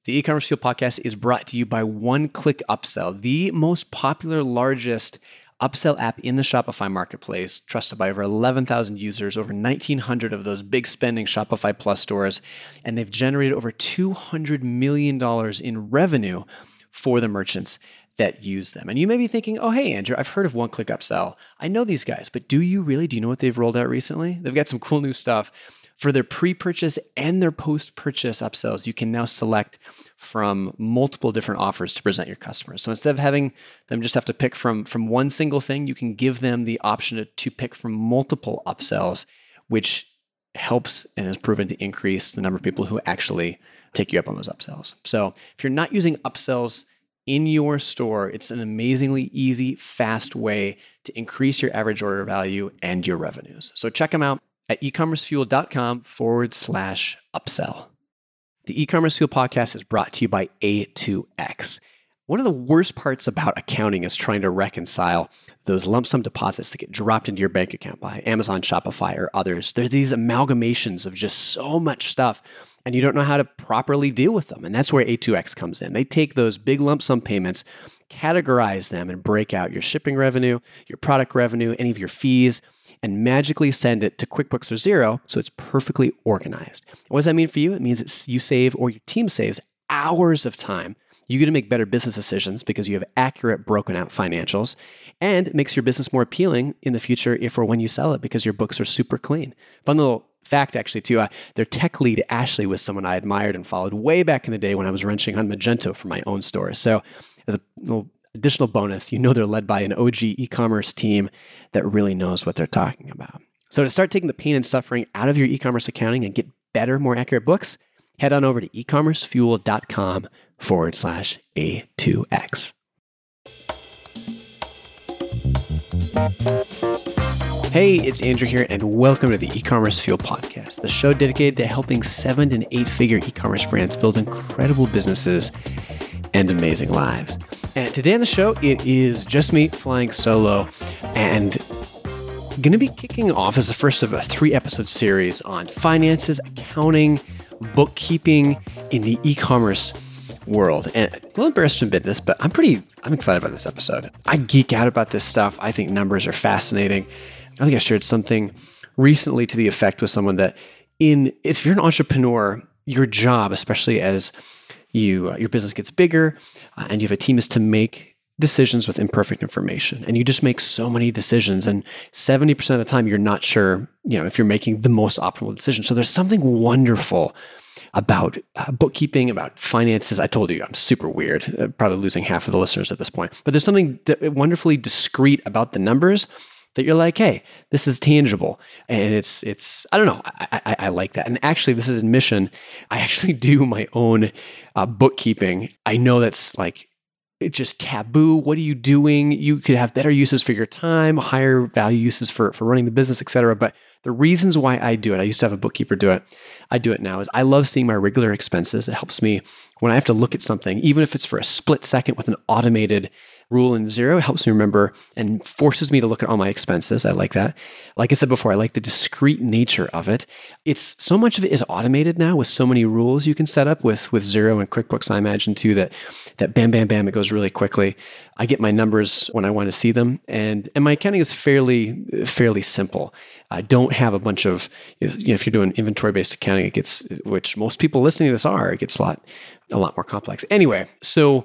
The e-commerce Fuel podcast is brought to you by One Click Upsell, the most popular, largest upsell app in the Shopify marketplace, trusted by over 11,000 users, over 1,900 of those big spending Shopify Plus stores, and they've generated over $200 million in revenue for the merchants that use them. And you may be thinking, oh, hey, Andrew, I've heard of One Click Upsell. I know these guys, but do you really? Do you know what they've rolled out recently? They've got some cool new stuff. For their pre-purchase and their post-purchase upsells, you can now select from multiple different offers to present your customers. So instead of having them just have to pick from one single thing, you can give them the option to pick from multiple upsells, which helps and has proven to increase the number of people who actually take you up on those upsells. So if you're not using upsells in your store, it's an amazingly easy, fast way to increase your average order value and your revenues. So check them out at ecommercefuel.com/upsell. The e-commerce Fuel podcast is brought to you by A2X. One of the worst parts about accounting is trying to reconcile those lump sum deposits that get dropped into your bank account by Amazon, Shopify, or others. There are these amalgamations of just so much stuff, and you don't know how to properly deal with them. And that's where A2X comes in. They take those big lump sum payments, categorize them, and break out your shipping revenue, your product revenue, any of your fees, and magically send it to QuickBooks or Xero so it's perfectly organized. What does that mean for you? It means that you save, or your team saves, hours of time. You get to make better business decisions because you have accurate, broken out financials, and it makes your business more appealing in the future if or when you sell it because your books are super clean. Fun little fact, actually, too. Their tech lead, Ashley, was someone I admired and followed way back in the day when I was wrenching on Magento for my own store. So as a little additional bonus, you know they're led by an OG e-commerce team that really knows what they're talking about. So to start taking the pain and suffering out of your e-commerce accounting and get better, more accurate books, head on over to ecommercefuel.com/A2X. Hey, it's Andrew here, and welcome to the E-commerce Fuel podcast, the show dedicated to helping 7- and 8-figure e-commerce brands build incredible businesses and amazing lives. And today on the show, it is just me flying solo, and I'm going to be kicking off as the first of a 3-episode series on finances, accounting, bookkeeping in the e-commerce world. And I'm a little embarrassed to admit this, but I'm excited about this episode. I geek out about this stuff. I think numbers are fascinating. I think I shared something recently to the effect with someone that if you're an entrepreneur, your job, especially as your business gets bigger and you have a team, is to make decisions with imperfect information. And you just make so many decisions. And 70% of the time, you're not sure, if you're making the most optimal decision. So there's something wonderful about bookkeeping, about finances. I told you I'm super weird, probably losing half of the listeners at this point. But there's something wonderfully discreet about the numbers that you're like, hey, this is tangible. And it's I don't know, I like that. And actually, this is admission, I actually do my own bookkeeping. I know that's like, it's just taboo. What are you doing? You could have better uses for your time, higher value uses for running the business, et cetera. But the reasons why I do it, I used to have a bookkeeper do it. I do it now, is I love seeing my regular expenses. It helps me when I have to look at something, even if it's for a split second with an automated rule in Xero. It helps me remember and forces me to look at all my expenses. I like that. Like I said before, I like the discrete nature of it. It's so much of it is automated now with so many rules you can set up with Xero and QuickBooks. I imagine too that bam, bam, bam, it goes really quickly. I get my numbers when I want to see them, and my accounting is fairly simple. I don't have a bunch of, if you're doing inventory-based accounting, it gets, which most people listening to this it gets a lot more complex. Anyway, so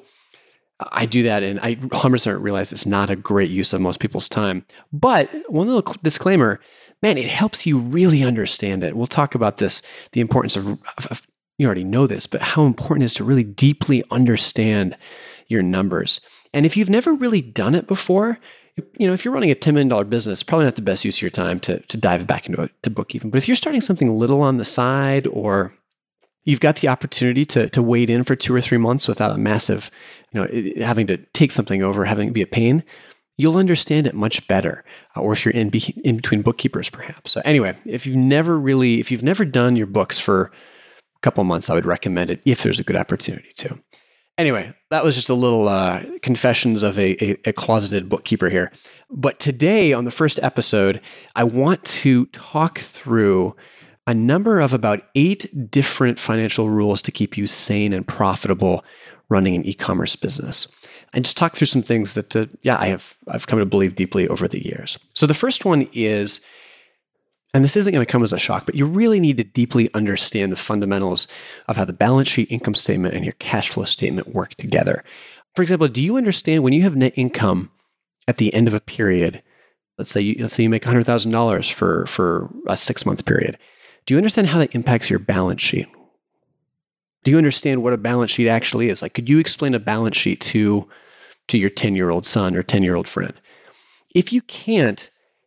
I do that, and I 100% realize it's not a great use of most people's time. But one little disclaimer, man, it helps you really understand it. We'll talk about this, the importance of you already know this, but how important it is to really deeply understand your numbers. And if you've never really done it before, if you're running a $10 million business, probably not the best use of your time to dive back into it, to bookkeeping. But if you're starting something little on the side, or you've got the opportunity to wade in for 2 or 3 months without a massive, having to take something over, having it be a pain, you'll understand it much better. Or if you're in between bookkeepers, perhaps. So anyway, if you've never done your books for a couple of months, I would recommend it if there's a good opportunity to. Anyway, that was just a little confessions of a closeted bookkeeper here. But today, on the first episode, I want to talk through a number of about 8 different financial rules to keep you sane and profitable running an e-commerce business. And just talk through some things that, I've come to believe deeply over the years. So the first one is, and this isn't going to come as a shock, but you really need to deeply understand the fundamentals of how the balance sheet, income statement, and your cash flow statement work together. For example, do you understand when you have net income at the end of a period? Let's say you make $100,000 for a 6-month period. Do you understand how that impacts your balance sheet? Do you understand what a balance sheet actually is? Like, could you explain a balance sheet to your 10-year-old son or 10-year-old friend? If you can't,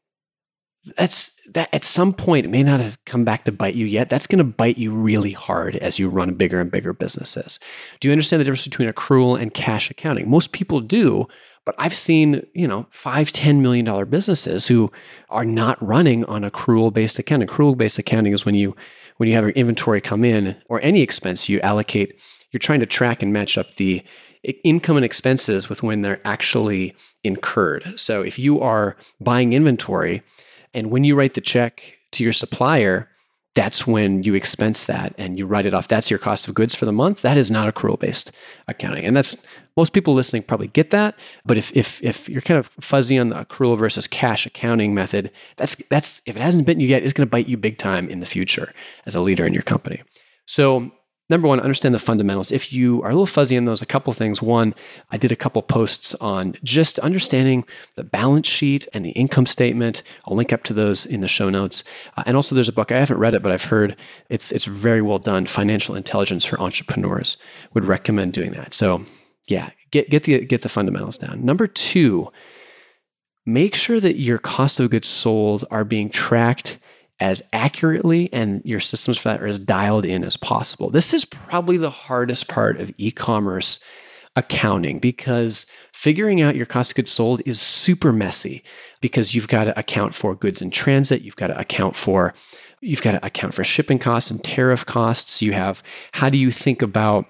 that at some point, it may not have come back to bite you yet. That's going to bite you really hard as you run bigger and bigger businesses. Do you understand the difference between accrual and cash accounting? Most people do, but I've seen, $5-10 million businesses who are not running on accrual-based accounting. Accrual-based accounting is when you have your inventory come in or any expense you allocate, you're trying to track and match up the income and expenses with when they're actually incurred. So if you are buying inventory and when you write the check to your supplier, that's when you expense that and you write it off. That's your cost of goods for the month. That is not accrual-based accounting. And that's, most people listening probably get that. But if you're kind of fuzzy on the accrual versus cash accounting method, that's if it hasn't bitten you yet, it's going to bite you big time in the future as a leader in your company. So number one, understand the fundamentals. If you are a little fuzzy on those, a couple things. One, I did a couple posts on just understanding the balance sheet and the income statement. I'll link up to those in the show notes. And also there's a book, I haven't read it, but I've heard it's very well done, Financial Intelligence for Entrepreneurs. Would recommend doing that. So yeah, get the fundamentals down. Number two, make sure that your cost of goods sold are being tracked as accurately and your systems for that are as dialed in as possible. This is probably the hardest part of e-commerce accounting because figuring out your cost of goods sold is super messy because you've got to account for goods in transit, you've got to account for shipping costs and tariff costs. How do you think about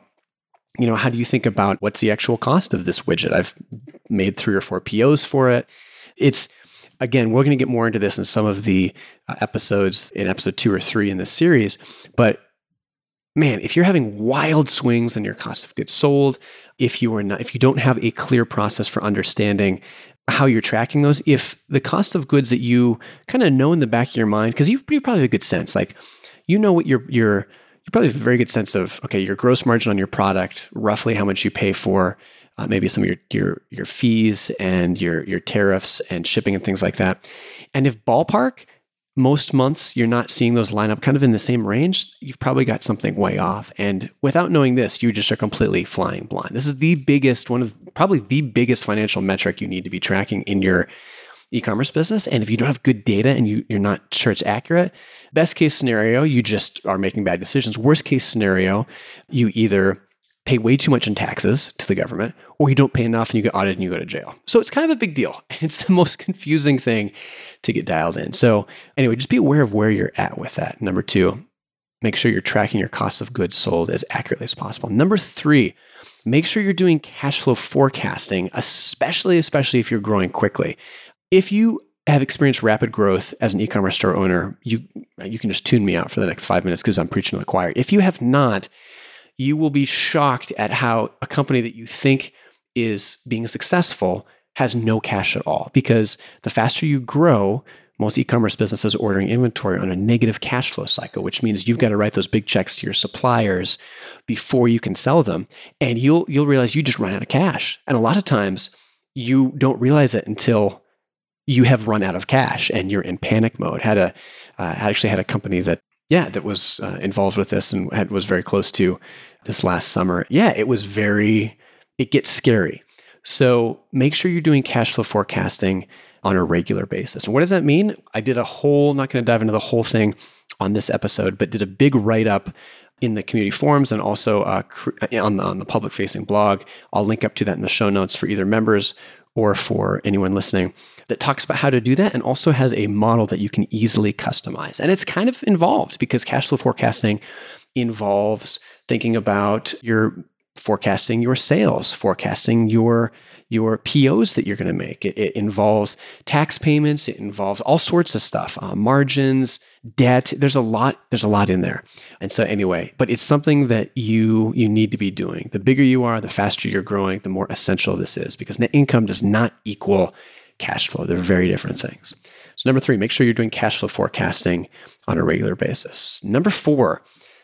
what's the actual cost of this widget? I've made 3 or 4 POs for it. Again, we're going to get more into this in some of the episodes in episode 2 or 3 in this series. But man, if you're having wild swings in your cost of goods sold, if you don't have a clear process for understanding how you're tracking those, if the cost of goods that you kind of know in the back of your mind, because you probably have a good sense, like what you probably have a very good sense of, okay, your gross margin on your product, roughly how much you pay for maybe some of your fees and your tariffs and shipping and things like that. And if ballpark, most months you're not seeing those line up kind of in the same range, you've probably got something way off. And without knowing this, you just are completely flying blind. This is probably the biggest financial metric you need to be tracking in your e-commerce business. And if you don't have good data and you're not sure it's accurate, best case scenario, you just are making bad decisions. Worst case scenario, you either pay way too much in taxes to the government, or you don't pay enough and you get audited and you go to jail. So it's kind of a big deal. And it's the most confusing thing to get dialed in. So anyway, just be aware of where you're at with that. Number 2, make sure you're tracking your cost of goods sold as accurately as possible. Number 3, make sure you're doing cash flow forecasting, especially if you're growing quickly. If you have experienced rapid growth as an e-commerce store owner, you can just tune me out for the next 5 minutes because I'm preaching to the choir. If you have not, you will be shocked at how a company that you think is being successful has no cash at all. Because the faster you grow, most e-commerce businesses are ordering inventory on a negative cash flow cycle, which means you've got to write those big checks to your suppliers before you can sell them. And you'll realize you just run out of cash. And a lot of times you don't realize it until you have run out of cash and you're in panic mode. Actually had a company that was involved with this and was very close to this last summer. Yeah, it gets scary. So make sure you're doing cash flow forecasting on a regular basis. And what does that mean? I did not going to dive into the whole thing on this episode, but did a big write-up in the community forums and also on the public-facing blog. I'll link up to that in the show notes for either members or for anyone listening, that talks about how to do that and also has a model that you can easily customize. And it's kind of involved because cash flow forecasting involves thinking about forecasting your sales, forecasting your POs that you're going to make. It involves tax payments. It involves all sorts of stuff, margins, debt. There's a lot in there. And so anyway, but it's something that you need to be doing. The bigger you are, the faster you're growing, the more essential this is, because net income does not equal cash flow. They're very different things. So number 3, make sure you're doing cash flow forecasting on a regular basis. Number 4,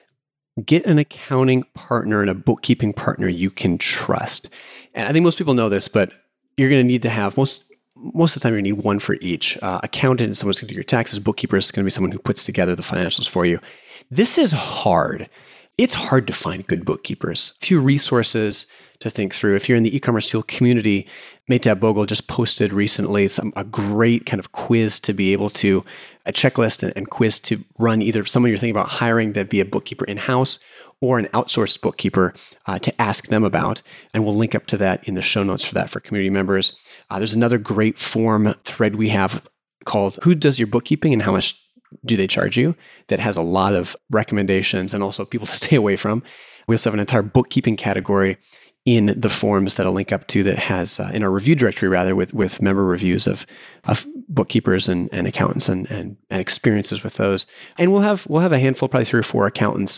get an accounting partner and a bookkeeping partner you can trust. And I think most people know this, but you're going to need to have most of the time you need one for each. Accountant is someone's going to do your taxes. Bookkeeper is going to be someone who puts together the financials for you. This is hard. It's hard to find good bookkeepers. A few resources to think through. If you're in the e-commerce fuel community, Maytab Bogle just posted recently a great kind of quiz to be able to, a checklist and quiz to run either someone you're thinking about hiring to be a bookkeeper in-house or an outsourced bookkeeper to ask them about. And we'll link up to that in the show notes for that for community members. There's another great forum thread we have called Who Does Your Bookkeeping and How Much Do They Charge You? That has a lot of recommendations and also people to stay away from. We also have an entire bookkeeping category in the forums that I'll link up to that has, in our review directory rather, with member reviews of bookkeepers and accountants and experiences with those. And we'll have a handful, probably 3 or 4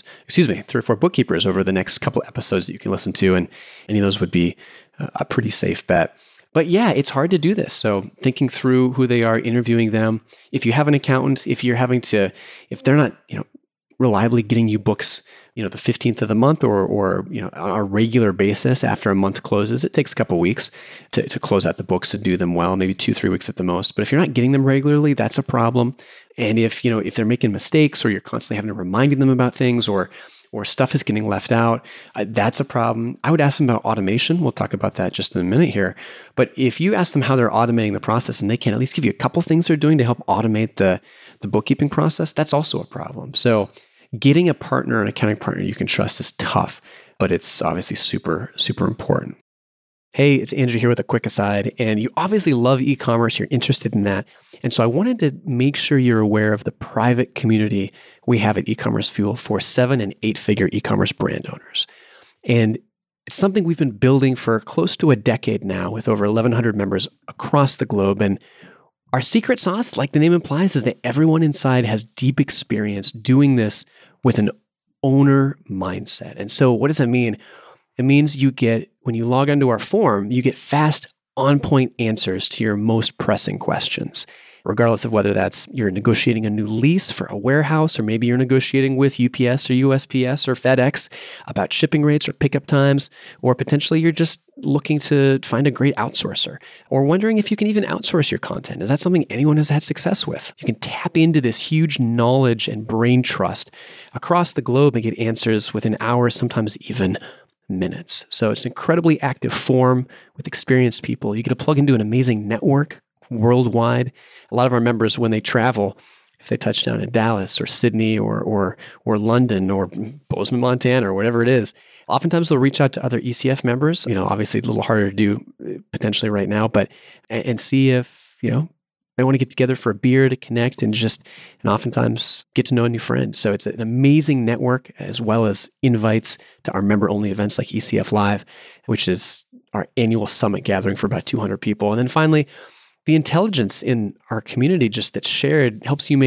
3 or 4 bookkeepers over the next couple episodes that you can listen to. And any of those would be a pretty safe bet. But yeah, it's hard to do this. So thinking through who they are, interviewing them. If you have an accountant, if they're not, reliably getting you books, the 15th of the month or on a regular basis after a month closes, it takes a couple of weeks to close out the books and do them well, maybe 2-3 weeks at the most. But if you're not getting them regularly, that's a problem. And if they're making mistakes or you're constantly having to reminding them about things or stuff is getting left out, that's a problem. I would ask them about automation. We'll talk about that just in a minute here. But if you ask them how they're automating the process and they can at least give you a couple things they're doing to help automate the bookkeeping process, that's also a problem. So getting a partner, an accounting partner you can trust is tough, but it's obviously super, super important. Hey, it's Andrew here with a quick aside, and you obviously love e-commerce, you're interested in that. And so I wanted to make sure you're aware of the private community we have at E-commerce Fuel for 7- and 8-figure e-commerce brand owners. And it's something we've been building for close to a decade now with over 1,100 members across the globe. And our secret sauce, like the name implies, is that everyone inside has deep experience doing this with an owner mindset. And so what does that mean? It means when you log onto our forum, you get fast, on-point answers to your most pressing questions, regardless of whether that's you're negotiating a new lease for a warehouse, or maybe you're negotiating with UPS or USPS or FedEx about shipping rates or pickup times, or potentially you're just looking to find a great outsourcer, or wondering if you can even outsource your content. Is that something anyone has had success with? You can tap into this huge knowledge and brain trust across the globe and get answers within hours, sometimes even minutes. So it's an incredibly active forum with experienced people. You get to plug into an amazing network worldwide. A lot of our members, when they travel, if they touch down in Dallas or Sydney or London or Bozeman, Montana, or whatever it is, oftentimes they'll reach out to other ECF members. Obviously a little harder to do potentially right now, but and see if they want to get together for a beer to connect and oftentimes get to know a new friend. So it's an amazing network, as well as invites to our member-only events like ECF Live, which is our annual summit gathering for about 200 people. And then finally, the intelligence in our community just that's shared helps you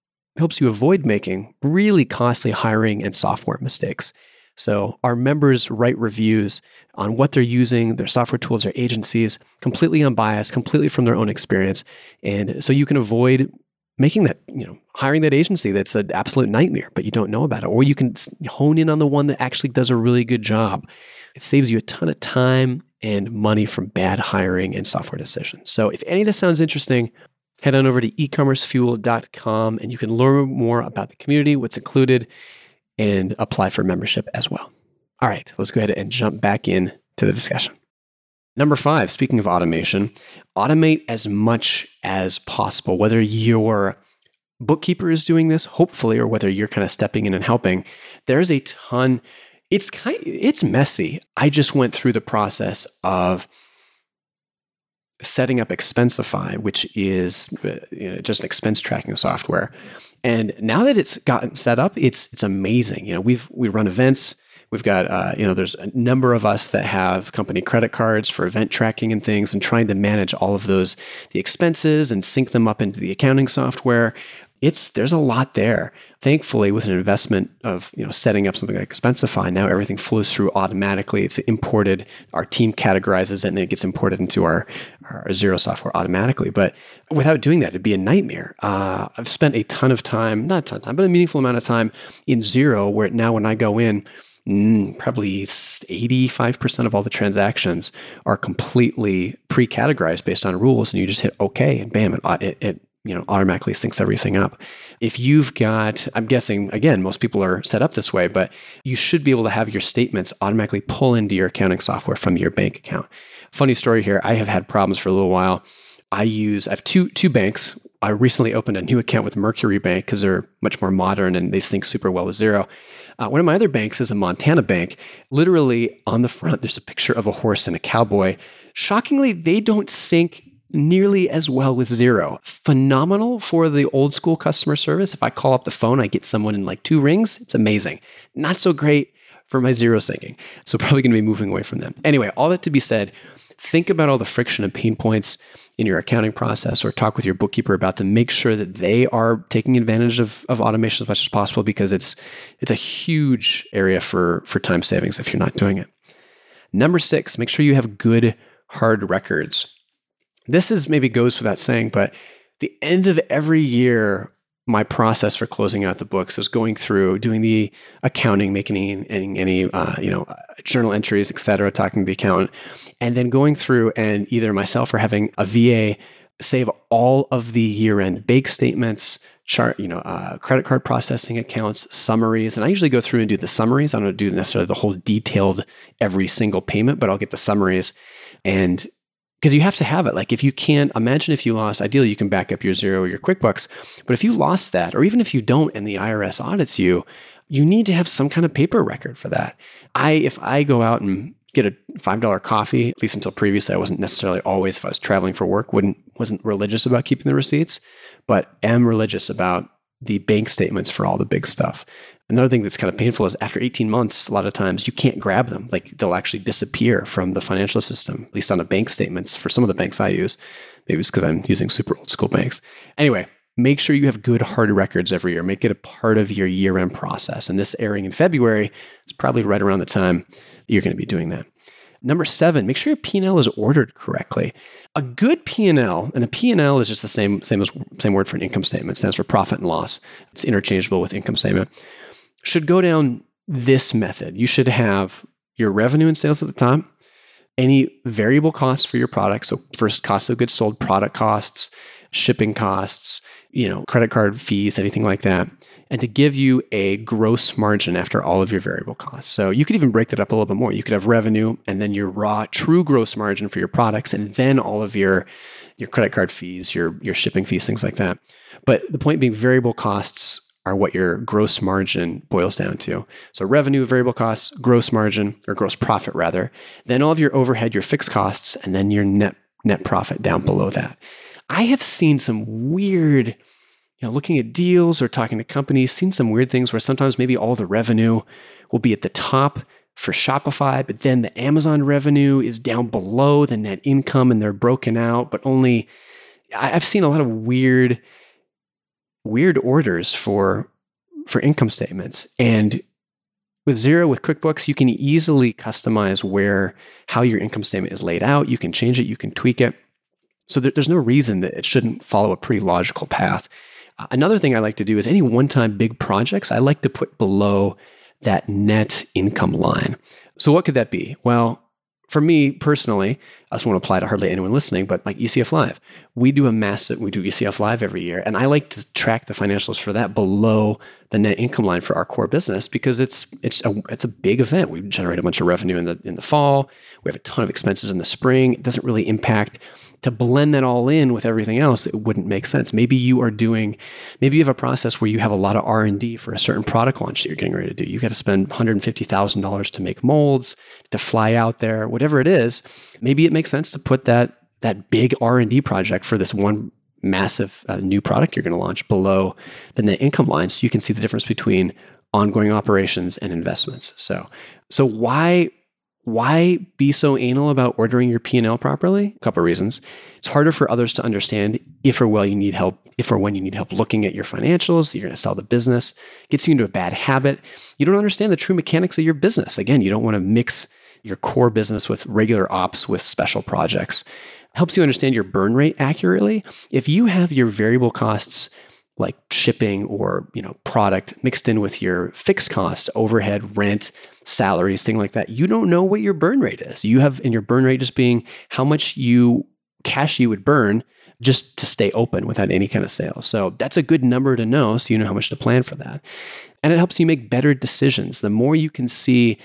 avoid making really costly hiring and software mistakes. So our members write reviews on what they're using, their software tools, their agencies, completely unbiased, completely from their own experience. And so you can avoid making that, hiring that agency that's an absolute nightmare, but you don't know about it. Or you can hone in on the one that actually does a really good job. It saves you a ton of time and money from bad hiring and software decisions. So if any of this sounds interesting, head on over to ecommercefuel.com and you can learn more about the community, what's included, and apply for membership as well. All right, let's go ahead and jump back in to the discussion. Number 5, speaking of automation, automate as much as possible. Whether your bookkeeper is doing this, hopefully, or whether you're kind of stepping in and helping, there's a ton. It's messy. I just went through the process of setting up Expensify, which is just an expense tracking software. And now that it's gotten set up, it's amazing. We run events. We've got there's a number of us that have company credit cards for event tracking and things, and trying to manage all of those, the expenses, and sync them up into the accounting software. there's a lot there. Thankfully, with an investment of setting up something like Expensify, now everything flows through automatically. It's imported. Our team categorizes it, and it gets imported into our Xero software automatically. But without doing that, it'd be a nightmare. I've spent a ton of time, not a ton of time, but a meaningful amount of time in Xero, where now when I go in, probably 85% of all the transactions are completely pre-categorized based on rules, and you just hit OK, and bam, it automatically syncs everything up. If you've got, I'm guessing, again, most people are set up this way, but you should be able to have your statements automatically pull into your accounting software from your bank account. Funny story here, I have had problems for a little while. I have two banks. I recently opened a new account with Mercury Bank because they're much more modern and they sync super well with Xero. One of my other banks is a Montana bank. Literally on the front, there's a picture of a horse and a cowboy. Shockingly, they don't sync nearly as well with Xero. Phenomenal for the old school customer service. If I call up the phone, I get someone in like 2 rings. It's amazing. Not so great for my Xero syncing. So probably going to be moving away from them. Anyway, all that to be said, think about all the friction and pain points in your accounting process, or talk with your bookkeeper about them. Make sure that they are taking advantage of automation as much as possible, because it's a huge area for time savings if you're not doing it. Number 6, make sure you have good hard records. This is maybe goes without saying, but the end of every year, my process for closing out the books is going through, doing the accounting, making any journal entries, et cetera, talking to the accountant, and then going through and either myself or having a VA save all of the year-end bank statements, credit card processing accounts, summaries. And I usually go through and do the summaries. I don't do necessarily the whole detailed every single payment, but I'll get the summaries. And because you have to have it. Like if you can't, imagine if you lost, ideally you can back up your Xero or your QuickBooks, but if you lost that, or even if you don't and the IRS audits you, you need to have some kind of paper record for that. If I go out and get a $5 coffee, at least until previously, I wasn't necessarily always, if I was traveling for work, wasn't religious about keeping the receipts, but am religious about the bank statements for all the big stuff. Another thing that's kind of painful is after 18 months, a lot of times you can't grab them. Like they'll actually disappear from the financial system, at least on the bank statements for some of the banks I use. Maybe it's because I'm using super old school banks. Anyway, make sure you have good hard records every year. Make it a part of your year-end process. And this airing in February is probably right around the time you're going to be doing that. Number 7, make sure your P&L is ordered correctly. A good P&L, and a P&L is just the same word for an income statement. It stands for profit and loss. It's interchangeable with income statement. Should go down this method. You should have your revenue and sales at the top, any variable costs for your product. So first, cost of goods sold, product costs, shipping costs, credit card fees, anything like that. And to give you a gross margin after all of your variable costs. So you could even break that up a little bit more. You could have revenue and then your raw true gross margin for your products, and then all of your credit card fees, your shipping fees, things like that. But the point being, variable costs are what your gross margin boils down to. So revenue, variable costs, gross margin, or gross profit rather, then all of your overhead, your fixed costs, and then your net profit down below that. I have seen some weird, looking at deals or talking to companies, seen some weird things where sometimes maybe all the revenue will be at the top for Shopify, but then the Amazon revenue is down below the net income and they're broken out, but only, I've seen a lot of weird orders for income statements. And with Xero, with QuickBooks, you can easily customize how your income statement is laid out. You can change it, you can tweak it. So there's no reason that it shouldn't follow a pretty logical path. Another thing I like to do is any one-time big projects, I like to put below that net income line. So what could that be? Well, for me personally, I just won't apply to hardly anyone listening, but like ECF Live, we do ECF Live every year. And I like to track the financials for that below the net income line for our core business, because it's a big event. We generate a bunch of revenue in the fall. We have a ton of expenses in the spring. It doesn't really impact. To blend that all in with everything else, it wouldn't make sense. Maybe you have a process where you have a lot of R&D for a certain product launch that you're getting ready to do. You got to spend $150,000 to make molds, to fly out there, whatever it is. Maybe it makes sense to put that big R&D project for this one massive new product you're going to launch below the net income line, so you can see the difference between ongoing operations and investments. So why Why be so anal about ordering your P&L properly? A couple of reasons. It's harder for others to understand if or when you need help looking at your financials. You're going to sell the business. Gets you into a bad habit. You don't understand the true mechanics of your business. Again, you don't want to mix your core business with regular ops with special projects. Helps you understand your burn rate accurately. If you have your variable costs like shipping or product mixed in with your fixed costs, overhead, rent, salaries, things like that, you don't know what your burn rate is. You have in your burn rate just being how much cash you would burn just to stay open without any kind of sales. So that's a good number to know, so you know how much to plan for that. And it helps you make better decisions. The more you can see,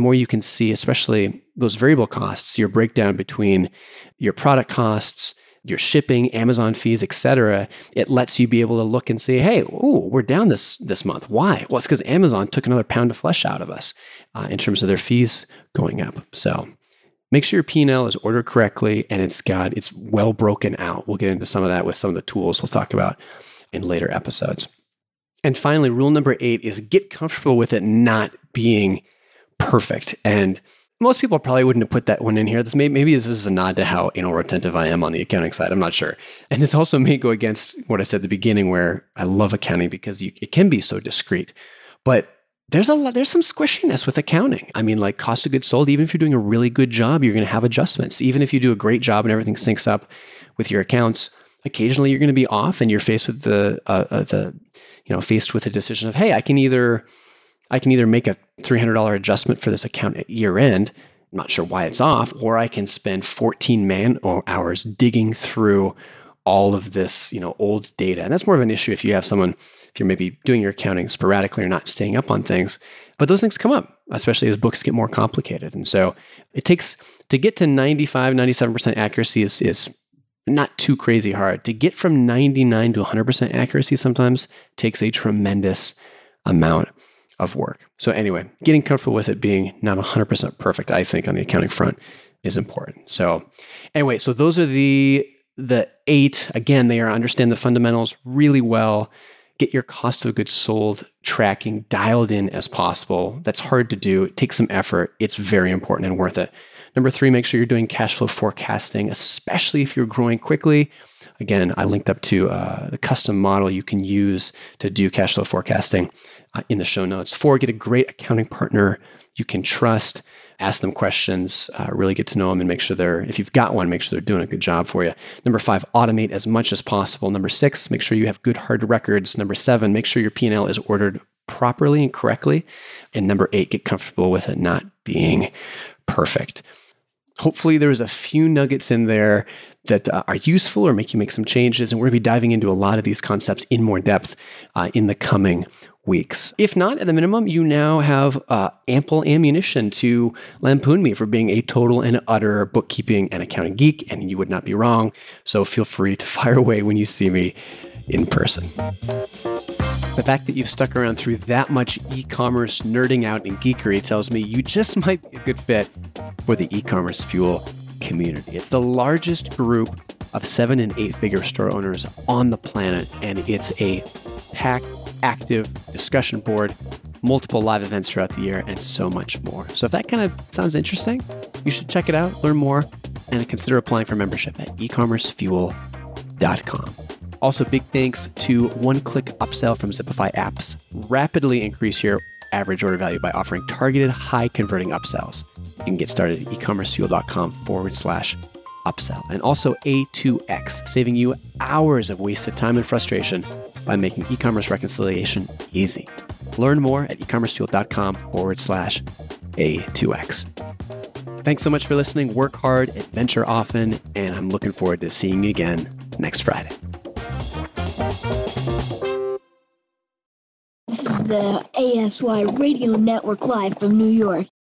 especially those variable costs, your breakdown between your product costs, your shipping, Amazon fees, etc., it lets you be able to look and say, hey, we're down this month. Why? Well, it's because Amazon took another pound of flesh out of us in terms of their fees going up. So make sure your P&L is ordered correctly and it's well broken out. We'll get into some of that with some of the tools we'll talk about in later episodes. And finally, rule number 8 is get comfortable with it not being perfect. And most people probably wouldn't have put that one in here. Maybe this is a nod to how anal retentive I am on the accounting side. I'm not sure. And this also may go against what I said at the beginning, where I love accounting because it can be so discreet. But there's some squishiness with accounting. I mean, like cost of goods sold, even if you're doing a really good job, you're going to have adjustments. Even if you do a great job and everything syncs up with your accounts, occasionally you're going to be off and you're faced with faced with the decision of, hey, I can either make a $300 adjustment for this account at year end. I'm not sure why it's off, or I can spend 14 man hours digging through all of this, old data. And that's more of an issue if you're maybe doing your accounting sporadically or not staying up on things. But those things come up, especially as books get more complicated. And so it takes to get to 95, 97% accuracy is not too crazy hard. To get from 99 to 100% accuracy sometimes takes a tremendous amount of work. So anyway, getting comfortable with it being not 100% perfect, I think, on the accounting front is important. So anyway, so those are the 8. Again, they are understand the fundamentals really well. Get your cost of goods sold tracking dialed in as possible. That's hard to do. It takes some effort. It's very important and worth it. Number 3, make sure you're doing cash flow forecasting, especially if you're growing quickly. Again, I linked up to the custom model you can use to do cash flow forecasting in the show notes. 4, get a great accounting partner you can trust. Ask them questions, really get to know them and make sure if you've got one, make sure they're doing a good job for you. Number 5, automate as much as possible. Number 6, make sure you have good hard records. Number 7, make sure your P&L is ordered properly and correctly. And number 8, get comfortable with it not being perfect. Hopefully there's a few nuggets in there that are useful or make you make some changes. And we're going to be diving into a lot of these concepts in more depth in the coming weeks. If not, at the minimum, you now have ample ammunition to lampoon me for being a total and utter bookkeeping and accounting geek, and you would not be wrong. So feel free to fire away when you see me in person. The fact that you've stuck around through that much e-commerce nerding out and geekery tells me you just might be a good fit for the e-commerce fuel community. It's the largest group of 7- and 8-figure store owners on the planet, and it's a packed, active discussion board, multiple live events throughout the year, and so much more. So if that kind of sounds interesting, you should check it out, learn more, and consider applying for membership at ecommercefuel.com. Also, big thanks to One-Click Upsell from Zipify Apps. Rapidly increase your average order value by offering targeted high-converting upsells. You can get started at ecommercefuel.com/upsell. And also A2X, saving you hours of wasted time and frustration by making e-commerce reconciliation easy. Learn more at ecommercefuel.com/A2X. Thanks so much for listening. Work hard, adventure often, and I'm looking forward to seeing you again next Friday. This is the ASY Radio Network live from New York.